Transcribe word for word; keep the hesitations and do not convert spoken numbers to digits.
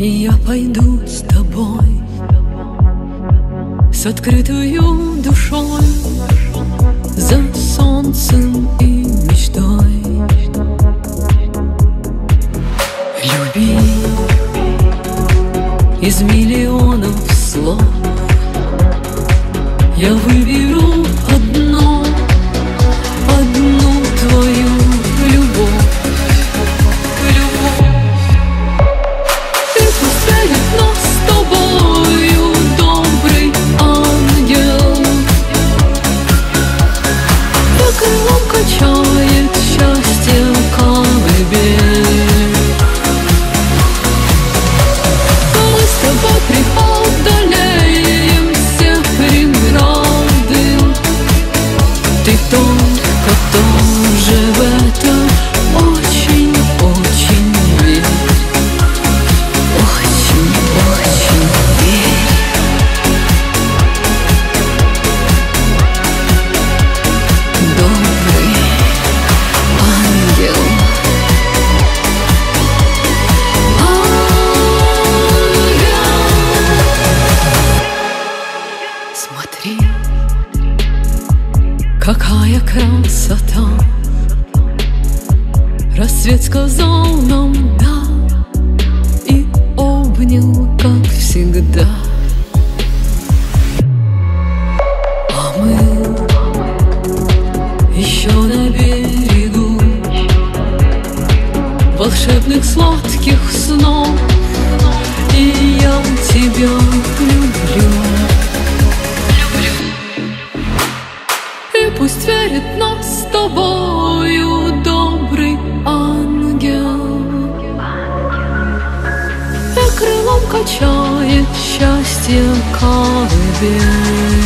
И я пойду с тобой с открытою душой за солнцем и мечтой. Люби из миллионов слов я выберу одно, одну твою любовь. Качает счастье колыбель. Мы с тобой преодолеем все преграды. Ты только тоже в это очень-очень верь. Очень-очень верь. Добрый ангел. Смотри, какая красота! Рассвет сказал нам да и обнял, как всегда. А мы еще на берегу волшебных сладких снов, и я тебя люблю. И пусть верит нас с тобою добрый ангел, и крылом качает счастье колыбель.